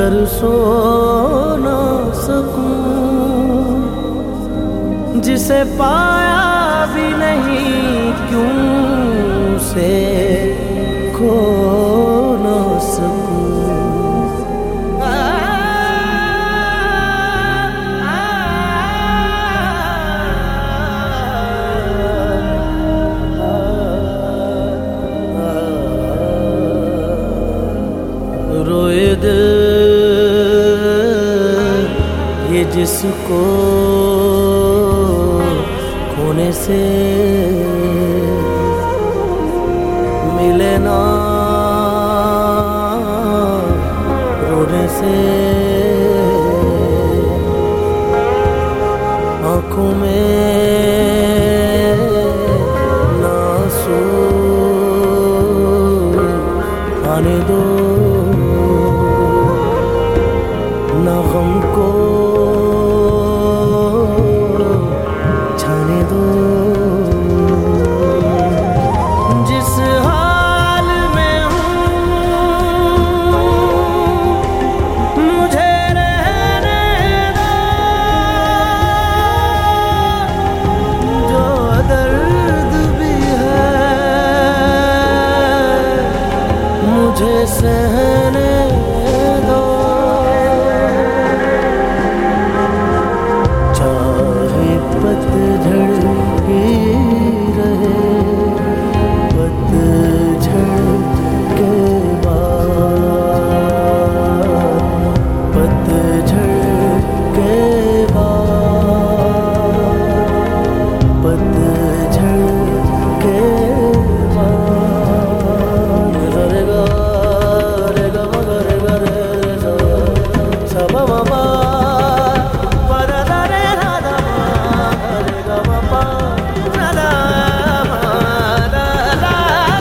कर सो ना सकूं, जिसे पाया भी नहीं क्यों से खो ना सकूं। रोए दिल ये जिसको खोने से मिले ना रोने से, आँखों में ना आंसू आने दो, ना गम को छाने दो। जिस हाल में हूँ मुझे रहने दो, जो दर्द भी है मुझे सहने दो। पतझड़ ही रहे, पतझड़ के बाद, पतझड़ के बाद, पतझड़ के बाद। रे गा रे गा रे गा रे सा सा मा मा पा पा दा दा रे रा दा रे गा मा पा रा दा मा दा दा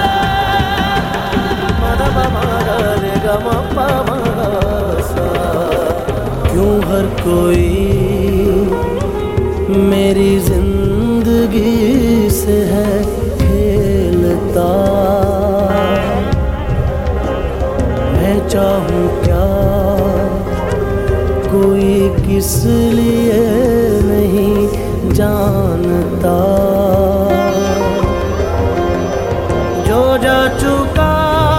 मा दा मा मा रे गा मा पा मा सा। क्यों हर कोई मेरी जिंदगी से है खेलता, मैं चाहूं क्या कोई किस लिए नहीं जानता। जो जा चुका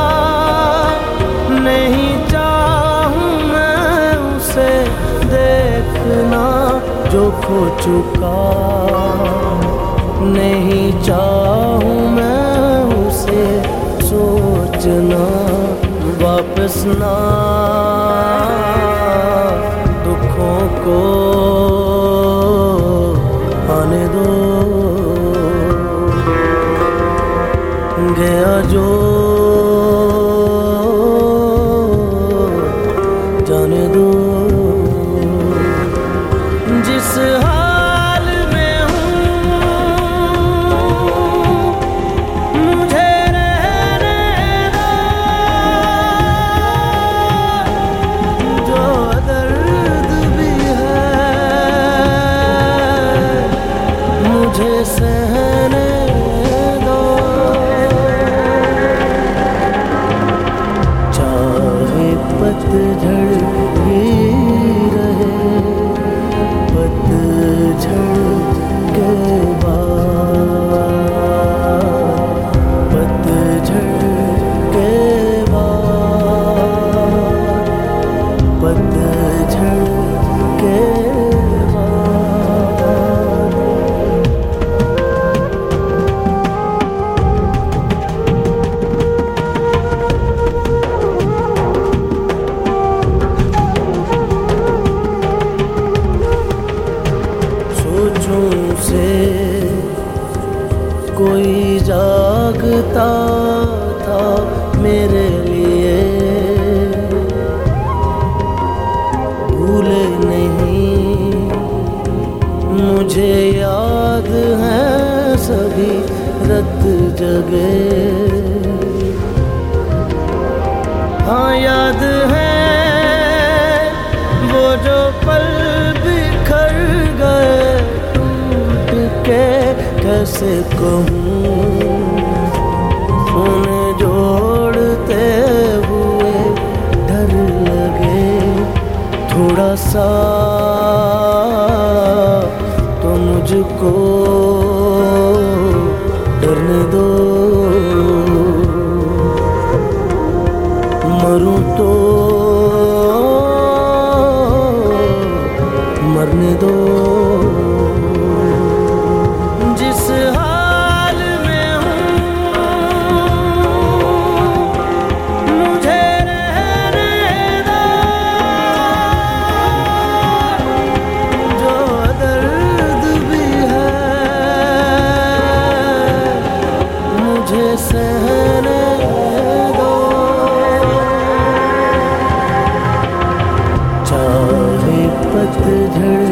नहीं चाहूं मैं उसे देखना, जो खो चुका नहीं चाहूं मैं उसे सोचना। वापस ना दुखों को आने दो, गया जो जाने दो। जिस हाल में हूँ मुझे रहने दो, जो दर्द भी है मुझे सहने दो। चाहे पतझड़ ही रहे, पतझड़ के बाद, पतझड़ के बाद, पतझड़ के बाद। सोचों से कोई जागता था मेरे लिए, भूले नहीं मुझे याद है सभी रत जगे। हाँ याद है वो जो पल बिखर गए टूट के, कैसे कहूँ उन्हें जोड़ते हुए डर लगे। सहने दो, चाहे पतझड़